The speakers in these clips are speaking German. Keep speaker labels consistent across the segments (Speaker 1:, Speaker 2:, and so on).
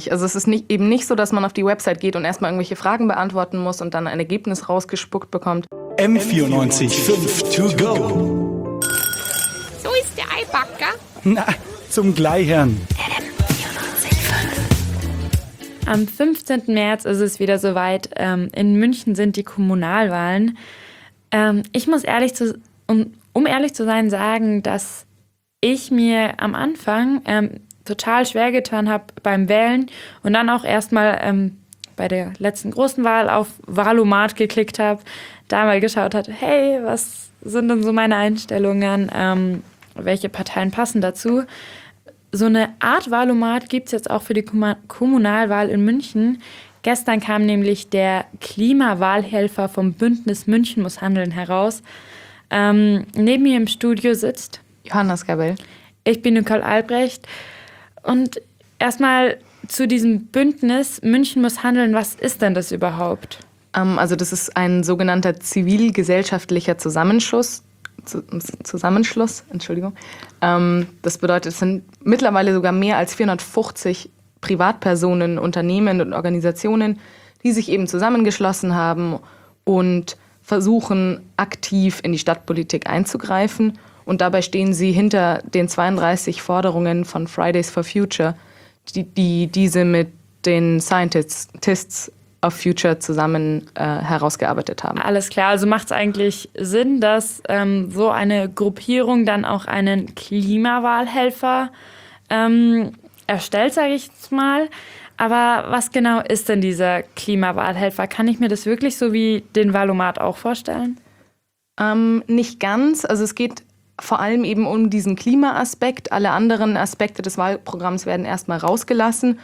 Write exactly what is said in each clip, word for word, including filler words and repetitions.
Speaker 1: Also es ist nicht, eben nicht so, dass man auf die Website geht und erstmal irgendwelche Fragen beantworten muss und dann ein Ergebnis rausgespuckt bekommt.
Speaker 2: M vierundneunzig fünf to go.
Speaker 3: So ist der Eibacker.
Speaker 2: Na, zum Gleichern.
Speaker 4: Am fünfzehnten März ist es wieder soweit. Ähm, in München sind die Kommunalwahlen. Ähm, ich muss ehrlich zu, um, um ehrlich zu sein, sagen, dass ich mir am Anfang ähm, total schwer getan habe beim Wählen und dann auch erstmal ähm, bei der letzten großen Wahl auf Wahlomat geklickt habe, da mal geschaut hat, hey, was sind denn so meine Einstellungen, ähm, welche Parteien passen dazu. So eine Art Wahlomat gibt es jetzt auch für die Kommunalwahl in München. Gestern kam nämlich der Klimawahlhelfer vom Bündnis München muss handeln heraus. Ähm, neben mir im Studio sitzt
Speaker 1: Johanna Skabel.
Speaker 4: Ich bin Nicole Albrecht. Und erstmal zu diesem Bündnis München muss handeln. Was ist denn das überhaupt?
Speaker 1: Ähm, also das ist ein sogenannter zivilgesellschaftlicher Zusammenschluss. Zusammenschluss, Entschuldigung. Ähm, das bedeutet, es sind mittlerweile sogar mehr als vierhundertfünfzig Privatpersonen, Unternehmen und Organisationen, die sich eben zusammengeschlossen haben und versuchen, aktiv in die Stadtpolitik einzugreifen. Und dabei stehen sie hinter den zweiunddreißig Forderungen von Fridays for Future, die, die diese mit den Scientists of Future zusammen äh, herausgearbeitet haben.
Speaker 4: Alles klar, also macht es eigentlich Sinn, dass ähm, so eine Gruppierung dann auch einen Klimawahlhelfer ähm, erstellt, sage ich jetzt mal. Aber was genau ist denn dieser Klimawahlhelfer? Kann ich mir das wirklich so wie den Wahlomat auch vorstellen?
Speaker 1: Ähm, nicht ganz. Also es geht vor allem eben um diesen Klimaaspekt. Alle anderen Aspekte des Wahlprogramms werden erstmal rausgelassen.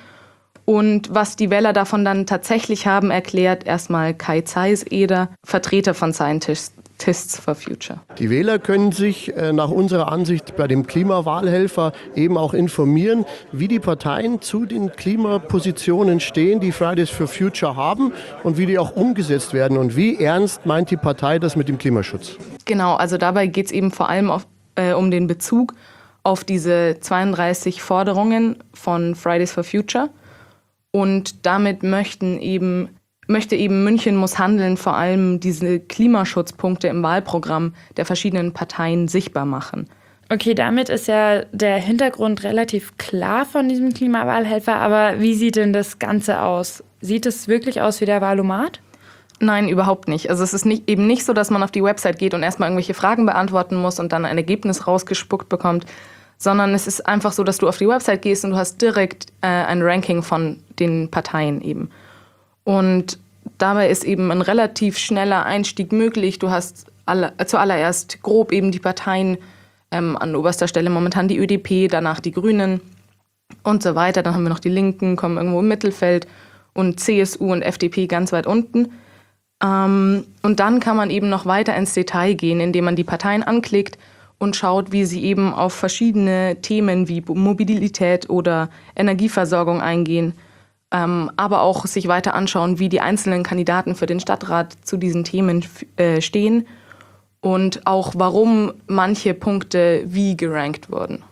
Speaker 1: Und was die Wähler davon dann tatsächlich haben, erklärt erstmal Kai Zeiss-Eder, Vertreter von Scientists for Future.
Speaker 5: Die Wähler können sich äh, nach unserer Ansicht bei dem Klimawahlhelfer eben auch informieren, wie die Parteien zu den Klimapositionen stehen, die Fridays for Future haben und wie die auch umgesetzt werden. Und wie ernst meint die Partei das mit dem Klimaschutz?
Speaker 1: Genau, also dabei geht es eben vor allem auf, äh, um den Bezug auf diese zweiunddreißig Forderungen von Fridays for Future. Und damit möchten eben, möchte eben München muss handeln, vor allem diese Klimaschutzpunkte im Wahlprogramm der verschiedenen Parteien sichtbar machen.
Speaker 4: Okay, damit ist ja der Hintergrund relativ klar von diesem Klimawahlhelfer. Aber wie sieht denn das Ganze aus? Sieht es wirklich aus wie der Wahlomat?
Speaker 1: Nein, überhaupt nicht. Also es ist nicht, eben nicht so, dass man auf die Website geht und erstmal irgendwelche Fragen beantworten muss und dann ein Ergebnis rausgespuckt bekommt, sondern es ist einfach so, dass du auf die Website gehst und du hast direkt äh, ein Ranking von den Parteien eben. Und dabei ist eben ein relativ schneller Einstieg möglich. Du hast alle, äh, zuallererst grob eben die Parteien ähm, an oberster Stelle, momentan die Ö D P, danach die Grünen und so weiter. Dann haben wir noch die Linken, kommen irgendwo im Mittelfeld und C S U und F D P ganz weit unten. Ähm, und dann kann man eben noch weiter ins Detail gehen, indem man die Parteien anklickt und schaut, wie sie eben auf verschiedene Themen wie Mobilität oder Energieversorgung eingehen, ähm, aber auch sich weiter anschauen, wie die einzelnen Kandidaten für den Stadtrat zu diesen Themen äh, stehen und auch warum manche Punkte wie gerankt wurden.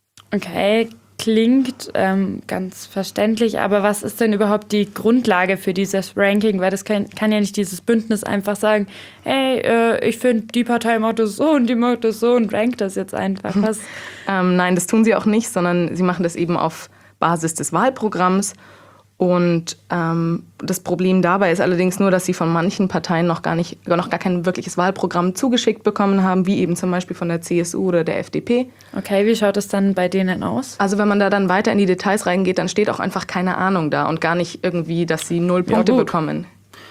Speaker 4: Okay, klingt ähm, ganz verständlich, aber was ist denn überhaupt die Grundlage für dieses Ranking? Weil das kann, kann ja nicht dieses Bündnis einfach sagen, hey, äh, ich finde, die Partei macht das so und die macht das so und rankt das jetzt einfach. Was?
Speaker 1: ähm, nein, das tun sie auch nicht, sondern sie machen das eben auf Basis des Wahlprogramms. Und ähm, das Problem dabei ist allerdings nur, dass sie von manchen Parteien noch gar nicht, noch gar kein wirkliches Wahlprogramm zugeschickt bekommen haben, wie eben zum Beispiel von der C S U oder der F D P.
Speaker 4: Okay, wie schaut es dann bei denen aus?
Speaker 1: Also wenn man da dann weiter in die Details reingeht, dann steht auch einfach keine Ahnung da und gar nicht irgendwie, dass sie null Punkte
Speaker 4: ja,
Speaker 1: bekommen.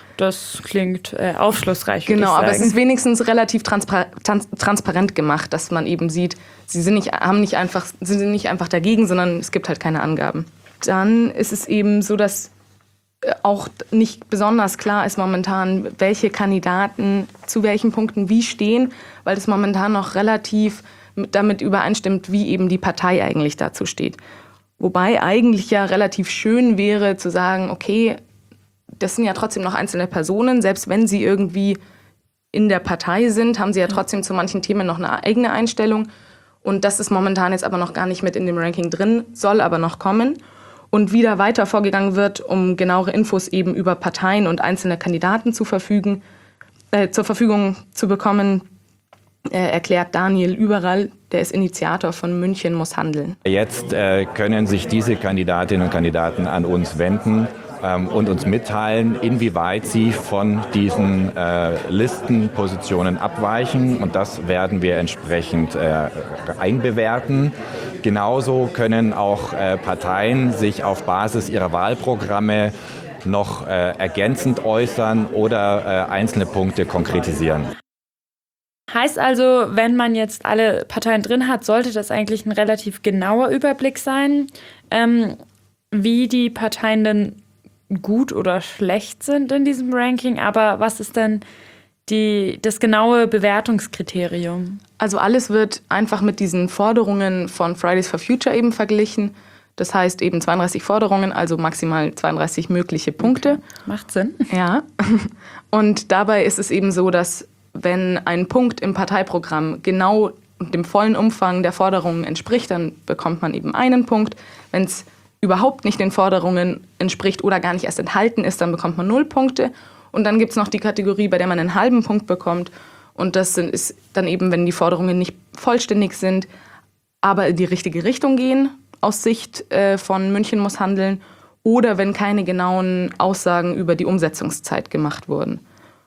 Speaker 4: Das klingt äh, aufschlussreich.
Speaker 1: Genau, aber es ist wenigstens relativ transpar- trans- transparent gemacht, dass man eben sieht, sie sind nicht, haben nicht einfach, sie sind nicht einfach dagegen, sondern es gibt halt keine Angaben. Dann ist es eben so, dass auch nicht besonders klar ist momentan, welche Kandidaten zu welchen Punkten wie stehen, weil das momentan noch relativ damit übereinstimmt, wie eben die Partei eigentlich dazu steht. Wobei eigentlich ja relativ schön wäre zu sagen, okay, das sind ja trotzdem noch einzelne Personen, selbst wenn sie irgendwie in der Partei sind, haben sie ja trotzdem zu manchen Themen noch eine eigene Einstellung. Und das ist momentan jetzt aber noch gar nicht mit in dem Ranking drin, soll aber noch kommen. Und wie da weiter vorgegangen wird, um genauere Infos eben über Parteien und einzelne Kandidaten zu verfügen, äh, zur Verfügung zu bekommen, äh, erklärt Daniel Überall, der ist Initiator von München muss handeln.
Speaker 6: Jetzt äh, können sich diese Kandidatinnen und Kandidaten an uns wenden ähm, und uns mitteilen, inwieweit sie von diesen äh, Listenpositionen abweichen. Und das werden wir entsprechend äh, einbewerten. Genauso können auch äh, Parteien sich auf Basis ihrer Wahlprogramme noch äh, ergänzend äußern oder äh, einzelne Punkte konkretisieren.
Speaker 4: Heißt also, wenn man jetzt alle Parteien drin hat, sollte das eigentlich ein relativ genauer Überblick sein, ähm, wie die Parteien denn gut oder schlecht sind in diesem Ranking. Aber was ist denn die, das genaue Bewertungskriterium?
Speaker 1: Also alles wird einfach mit diesen Forderungen von Fridays for Future eben verglichen. Das heißt eben zweiunddreißig Forderungen, also maximal zweiunddreißig mögliche Punkte.
Speaker 4: Macht Sinn.
Speaker 1: Ja. Und dabei ist es eben so, dass wenn ein Punkt im Parteiprogramm genau dem vollen Umfang der Forderungen entspricht, dann bekommt man eben einen Punkt. Wenn es überhaupt nicht den Forderungen entspricht oder gar nicht erst enthalten ist, dann bekommt man null Punkte. Und dann gibt es noch die Kategorie, bei der man einen halben Punkt bekommt. Und das sind, ist dann eben, wenn die Forderungen nicht vollständig sind, aber in die richtige Richtung gehen, aus Sicht äh, von München muss handeln, oder wenn keine genauen Aussagen über die Umsetzungszeit gemacht wurden.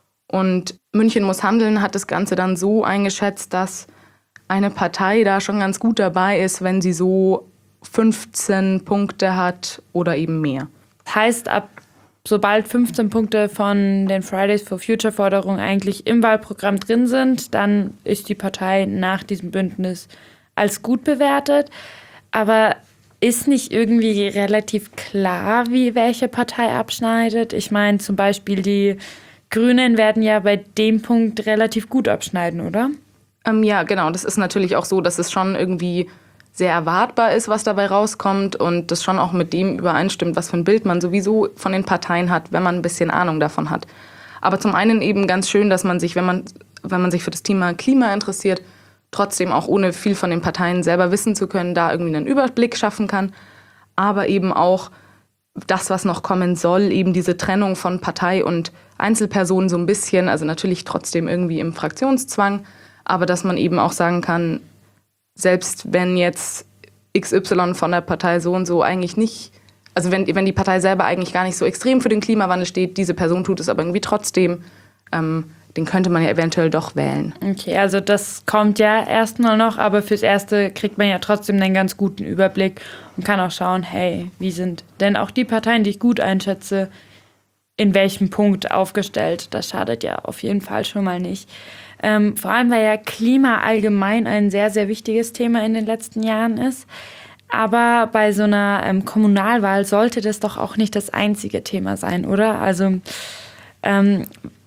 Speaker 1: Und München muss handeln hat das Ganze dann so eingeschätzt, dass eine Partei da schon ganz gut dabei ist, wenn sie so fünfzehn Punkte hat oder eben mehr.
Speaker 4: Das heißt, ab sobald fünfzehn Punkte von den Fridays for Future Forderungen eigentlich im Wahlprogramm drin sind, dann ist die Partei nach diesem Bündnis als gut bewertet. Aber ist nicht irgendwie relativ klar, wie welche Partei abschneidet? Ich meine, zum Beispiel die Grünen werden ja bei dem Punkt relativ gut abschneiden, oder?
Speaker 1: Ähm, ja, genau. Das ist natürlich auch so, dass es schon irgendwie sehr erwartbar ist, was dabei rauskommt und das schon auch mit dem übereinstimmt, was für ein Bild man sowieso von den Parteien hat, wenn man ein bisschen Ahnung davon hat. Aber zum einen eben ganz schön, dass man sich, wenn man, wenn man sich für das Thema Klima interessiert, trotzdem auch ohne viel von den Parteien selber wissen zu können, da irgendwie einen Überblick schaffen kann. Aber eben auch das, was noch kommen soll, eben diese Trennung von Partei und Einzelpersonen so ein bisschen, also natürlich trotzdem irgendwie im Fraktionszwang, aber dass man eben auch sagen kann, selbst wenn jetzt X Y von der Partei so und so eigentlich nicht, also wenn, wenn die Partei selber eigentlich gar nicht so extrem für den Klimawandel steht, diese Person tut es aber irgendwie trotzdem, ähm, den könnte man ja eventuell doch wählen.
Speaker 4: Okay, also das kommt ja erstmal noch, aber fürs Erste kriegt man ja trotzdem einen ganz guten Überblick und kann auch schauen, hey, wie sind denn auch die Parteien, die ich gut einschätze, in welchem Punkt aufgestellt. Das schadet ja auf jeden Fall schon mal nicht. Ähm, vor allem, weil ja Klima allgemein ein sehr, sehr wichtiges Thema in den letzten Jahren ist. Aber bei so einer ähm, Kommunalwahl sollte das doch auch nicht das einzige Thema sein, oder? Also ähm,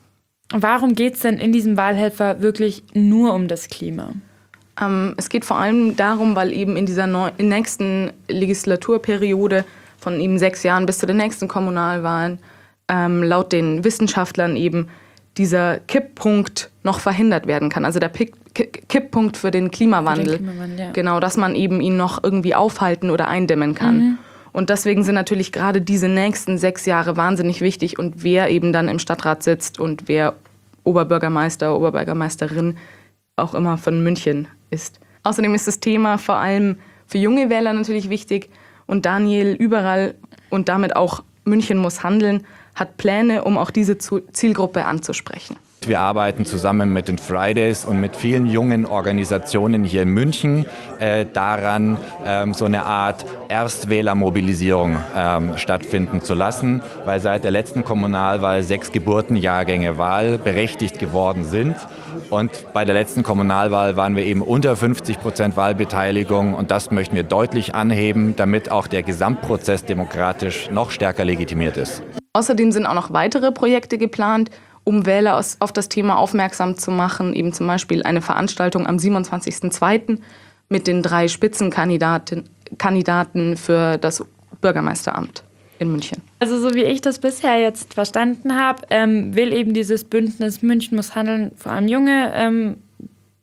Speaker 4: warum geht es denn in diesem Wahlhelfer wirklich nur um das Klima?
Speaker 1: Ähm, es geht vor allem darum, weil eben in dieser neu- in nächsten Legislaturperiode von eben sechs Jahren bis zu den nächsten Kommunalwahlen ähm, laut den Wissenschaftlern eben dieser Kipppunkt noch verhindert werden kann. Also der Pick- Kipppunkt für den Klimawandel.
Speaker 4: Für den Klimawandel, ja.
Speaker 1: Genau, dass man eben ihn noch irgendwie aufhalten oder eindämmen kann. Mhm. Und deswegen sind natürlich gerade diese nächsten sechs Jahre wahnsinnig wichtig und wer eben dann im Stadtrat sitzt und wer Oberbürgermeister, Oberbürgermeisterin auch immer von München ist. Außerdem ist das Thema vor allem für junge Wähler natürlich wichtig und Daniel Überall und damit auch München muss handeln, hat Pläne, um auch diese Zielgruppe anzusprechen.
Speaker 6: Wir arbeiten zusammen mit den Fridays und mit vielen jungen Organisationen hier in München äh, daran, ähm, so eine Art Erstwählermobilisierung ähm, stattfinden zu lassen, weil seit der letzten Kommunalwahl sechs Geburtenjahrgänge wahlberechtigt geworden sind. Und bei der letzten Kommunalwahl waren wir eben unter fünfzig Prozent Wahlbeteiligung und das möchten wir deutlich anheben, damit auch der Gesamtprozess demokratisch noch stärker legitimiert ist.
Speaker 1: Außerdem sind auch noch weitere Projekte geplant, um Wähler auf das Thema aufmerksam zu machen. Eben zum Beispiel eine Veranstaltung am siebenundzwanzigsten zweiten mit den drei Spitzenkandidaten Kandidaten für das Bürgermeisteramt in München.
Speaker 4: Also so wie ich das bisher jetzt verstanden habe, ähm, will eben dieses Bündnis München muss handeln, vor allem junge ähm,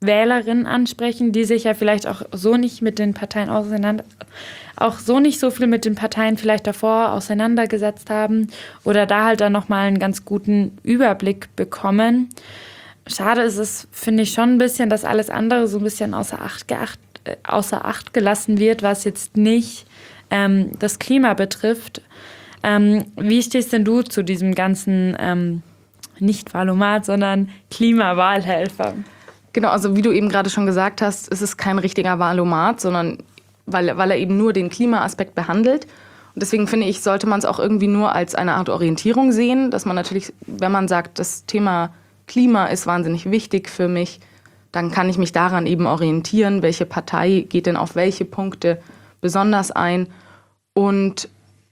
Speaker 4: Wählerinnen ansprechen, die sich ja vielleicht auch so nicht mit den Parteien auseinander, auch so nicht so viel mit den Parteien vielleicht davor auseinandergesetzt haben oder da halt dann nochmal einen ganz guten Überblick bekommen. Schade ist es, finde ich, schon ein bisschen, dass alles andere so ein bisschen außer Acht, geacht, äh, außer Acht gelassen wird, was jetzt nicht ähm, das Klima betrifft. Ähm, wie stehst denn du zu diesem ganzen, ähm, nicht Wahlomat, sondern Klimawahlhelfer?
Speaker 1: Genau, also wie du eben gerade schon gesagt hast, ist es kein richtiger Wahlomat, sondern weil, weil er eben nur den Klimaaspekt behandelt. Und deswegen finde ich, sollte man es auch irgendwie nur als eine Art Orientierung sehen, dass man natürlich, wenn man sagt, das Thema Klima ist wahnsinnig wichtig für mich, dann kann ich mich daran eben orientieren, welche Partei geht denn auf welche Punkte besonders ein. Und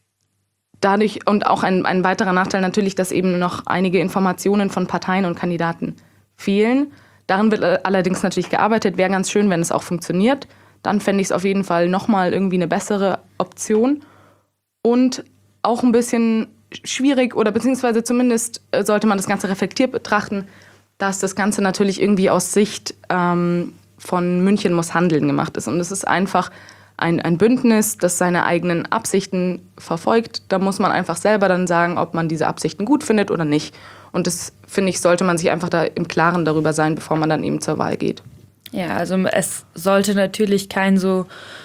Speaker 1: dadurch, und auch ein, ein weiterer Nachteil natürlich, dass eben noch einige Informationen von Parteien und Kandidaten fehlen. Daran wird allerdings natürlich gearbeitet. Wäre ganz schön, wenn es auch funktioniert. Dann fände ich es auf jeden Fall nochmal irgendwie eine bessere Option. Und auch ein bisschen schwierig oder beziehungsweise zumindest sollte man das Ganze reflektiert betrachten, dass das Ganze natürlich irgendwie aus Sicht ähm, von München muss Handeln gemacht ist. Und es ist einfach ein, ein Bündnis, das seine eigenen Absichten verfolgt. Da muss man einfach selber dann sagen, ob man diese Absichten gut findet oder nicht. Und das, finde ich, sollte man sich einfach da im Klaren darüber sein, bevor man dann eben zur Wahl geht.
Speaker 4: Ja, also es sollte natürlich kein so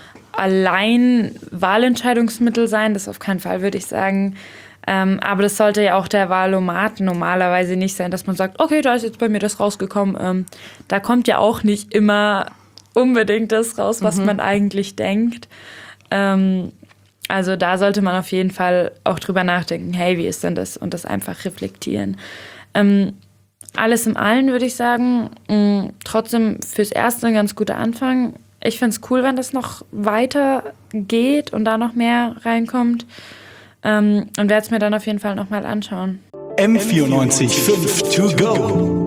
Speaker 4: allein Wahlentscheidungsmittel sein, das auf keinen Fall, würde ich sagen. Ähm, aber das sollte ja auch der Wahlomat normalerweise nicht sein, dass man sagt, okay, da ist jetzt bei mir das rausgekommen. Ähm, da kommt ja auch nicht immer unbedingt das raus, was mhm. man eigentlich denkt. Ähm, also da sollte man auf jeden Fall auch drüber nachdenken, hey, wie ist denn das? Und das einfach reflektieren. Ähm, alles im Allen würde ich sagen, mh, trotzdem fürs Erste ein ganz guter Anfang. Ich finde es cool, wenn das noch weiter geht und da noch mehr reinkommt. Ähm, und werde es mir dann auf jeden Fall nochmal anschauen.
Speaker 2: M vierundneunzig Komma fünf to go.